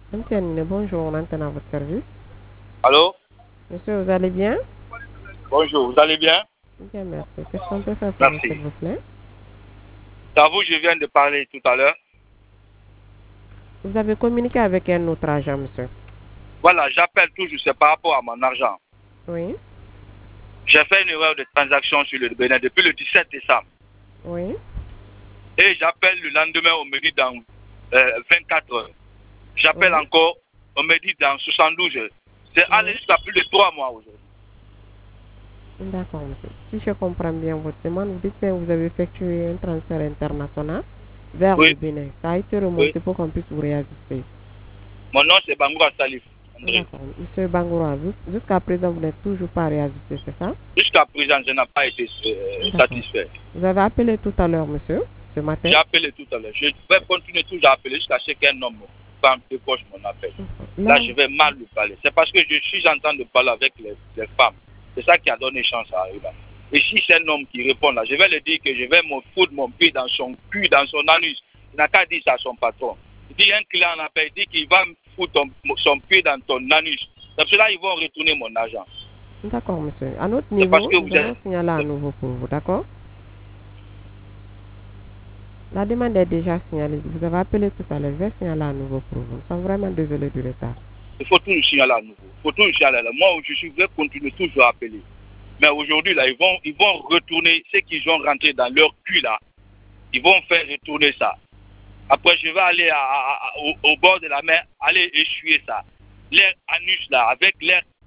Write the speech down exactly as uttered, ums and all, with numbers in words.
Antiane, bonjour, on entend à votre service. Allô? Monsieur, vous allez bien? Bonjour, vous allez bien? Bien, merci. Qu'est-ce qu'on peut faire pour vous, s'il Merci. vous plaît? C'est à vous, je viens de parler tout à l'heure. Vous avez communiqué avec un autre agent, monsieur. Voilà, j'appelle toujours, c'est par rapport à mon argent. Oui, J'ai fait une erreur de transaction sur le Bénin depuis le dix-sept décembre. oui. Et j'appelle le lendemain, on me dit dans euh, vingt-quatre heures. J'appelle Oui, encore, on me dit dans soixante-douze heures. C'est allé oui. jusqu'à plus de trois mois aujourd'hui. D'accord, monsieur. Si je comprends bien votre demande, vous dites que vous avez effectué un transfert international vers le Oui, Bénin. Ça a été oui. remonté pour qu'on puisse vous réajuster. Mon nom c'est Bangoura Salif, André. D'accord. Monsieur Bangoura, jusqu'à présent, vous n'êtes toujours pas réajusté, c'est ça? Jusqu'à présent, je n'ai pas été euh, D'accord. satisfait. Vous avez appelé tout à l'heure, monsieur, ce matin? J'ai appelé tout à l'heure. Je vais continuer toujours à appeler jusqu'à ce qu'un homme femme décroche mon appel. Là, Là, je vais mal lui parler. C'est parce que je suis en train de parler avec les, les femmes. C'est ça qui a donné chance à eux là. Et si c'est un homme qui répond là, je vais lui dire que je vais me foutre mon pied dans son cul, dans son anus. Il n'a qu'à dire ça à son patron. Il dit un client appelle, il dit qu'il va me foutre ton, son pied dans ton anus. Donc cela, ils vont retourner mon argent. d'accord, monsieur. À notre C'est parce niveau, que nous vous allons êtes... signaler à nouveau pour vous, d'accord? La demande est déjà signalée. Vous avez appelé tout à l'heure. Je vais signaler à nouveau pour vous. Nous sommes vraiment désolés du retard. Il faut toujours signaler à nouveau. Il faut toujours signaler. Moi, je suis, vais continuer toujours à appeler. Mais aujourd'hui, là, ils vont, ils vont retourner ce qu'ils ont rentré dans leur cul, là. Ils vont faire retourner ça. Après, je vais aller à, à, à, au, au bord de la mer, aller essuyer ça. L'air anus, là, avec l'air